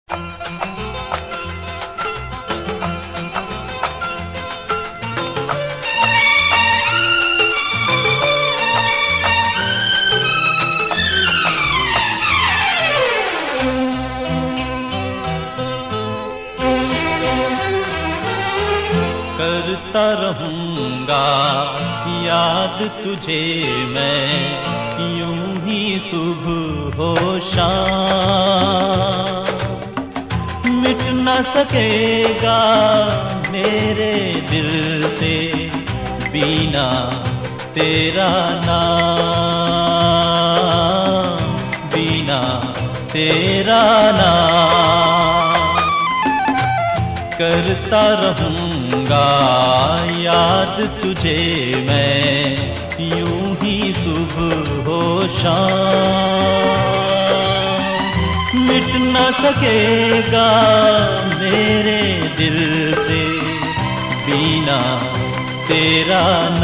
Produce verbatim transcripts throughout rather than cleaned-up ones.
करता रहूंगा याद तुझे मैं, यूं ही सुबह हो शाम। मिट न सकेगा मेरे दिल से बिना तेरा नाम, बिना तेरा नाम। करता रहूंगा याद तुझे मैं, यूं ही सुबह हो शाम। मिट न सकेगा मेरे दिल से बिना तेरा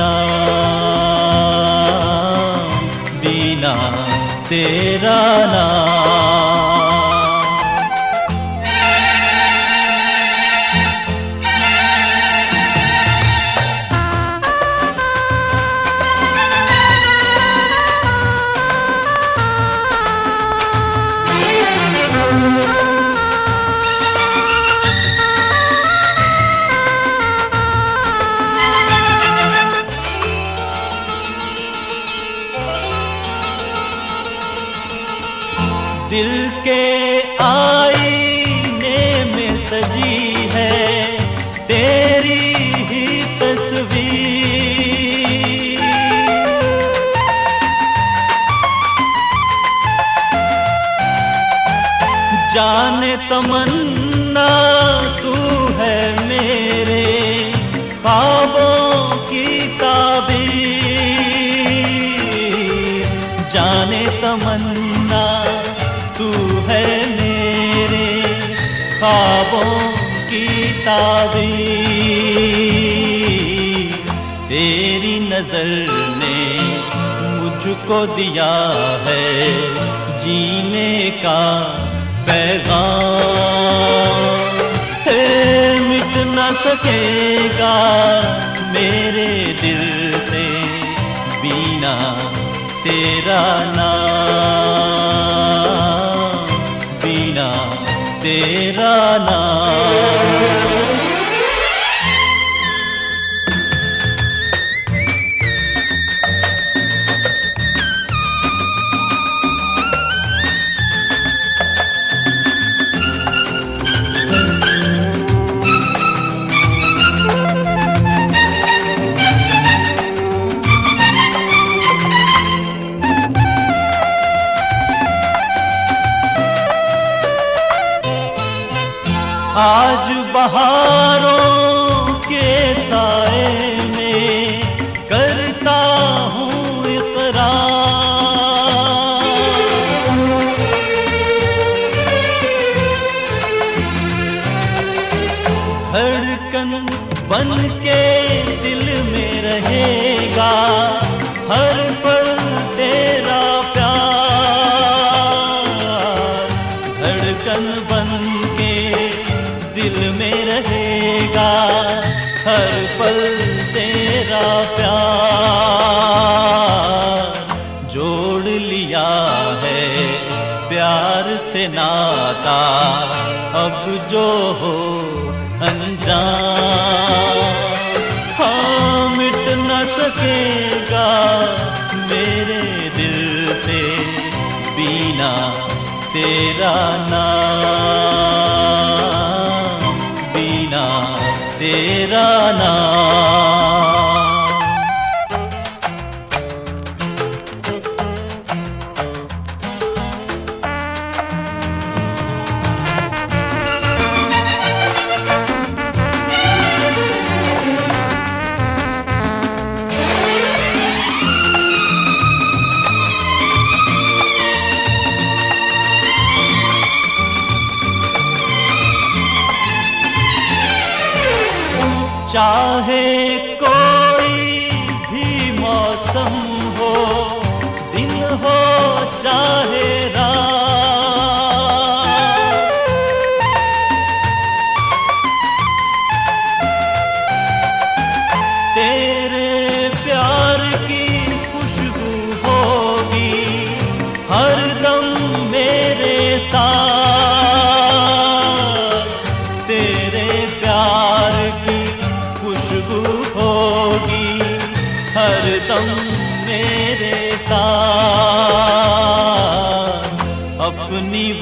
नाम, बिना तेरा नाम। दिल के आईने में सजी है तेरी ही तस्वीर। जाने तमन्ना तू है मेरे ख्वाबों की ताबीर। जाने तमन्ना तू है मेरे ख्वाबों की ताबीर। तेरी नजर ने मुझको दिया है जीने का पैगाम। है मिट न सकेगा मेरे दिल से बिना तेरा नाम, बिना तेरा नाम। आज बहारों के साए में करता हूँ इकरार। धड़कन बन के दिल में रहेगा हर पल तेरा प्यार। धड़कन बन के दिल में रहेगा हर पल तेरा प्यार। जोड़ लिया है प्यार से नाता अब जो हो अनजान। हाँ मिट न सकेगा मेरे दिल से बिना तेरा नाम, बिना तेरा नाम। चाहे कोई भी मौसम हो, दिन हो चाहे रात,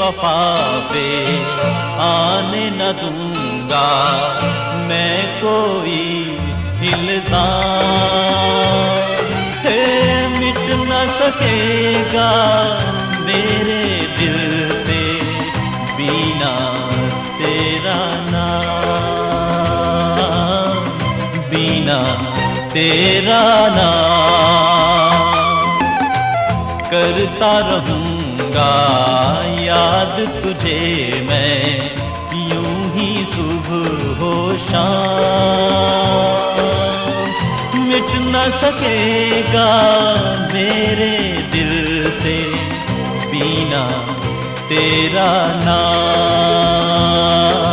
बेवफा पे आने न दूंगा मैं कोई इल्जाम। है मिट न सकेगा मेरे दिल से बिना तेरा नाम, बिना तेरा नाम। करता रहूंगा याद तुझे मैं यूं ही सुबह हो शाम। मिट न सकेगा मेरे दिल से बिना तेरा नाम।